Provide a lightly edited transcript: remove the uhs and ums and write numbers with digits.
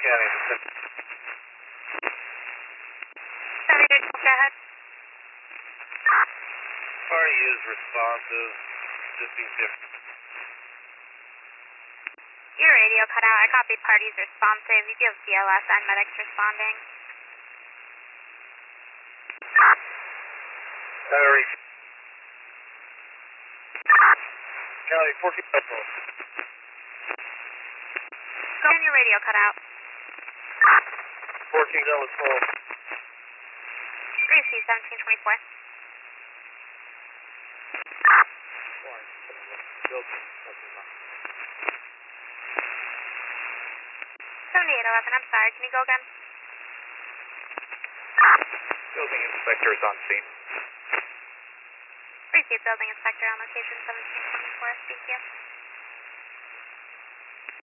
County. 72, go ahead. Party is responsive, just being different. Your radio cut out. I copied parties responsive. You do have BLS and medics responding. Battery. County 14 Delta. Go on, your radio cut out. 14 Delta 12. Receive 1724. Building. 7811, I'm sorry. Can you go again? Building inspector is on scene. Receive building inspector on location 1724. Thank you.